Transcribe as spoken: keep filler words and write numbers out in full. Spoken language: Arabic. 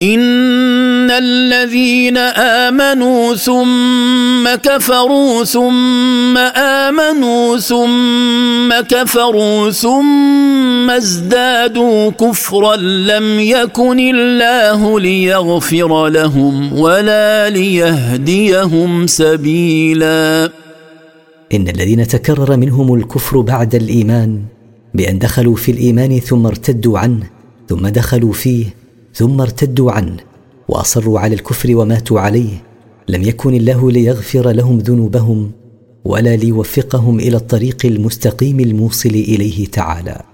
إن الذين آمنوا ثم كفروا ثم آمنوا ثم كفروا ثم ازدادوا كفرا لم يكن الله ليغفر لهم ولا ليهديهم سبيلا. إن الذين تكرر منهم الكفر بعد الإيمان بأن دخلوا في الإيمان ثم ارتدوا عنه ثم دخلوا فيه ثم ارتدوا عنه وأصروا على الكفر وماتوا عليه، لم يكن الله ليغفر لهم ذنوبهم ولا ليوفقهم إلى الطريق المستقيم الموصل إليه تعالى.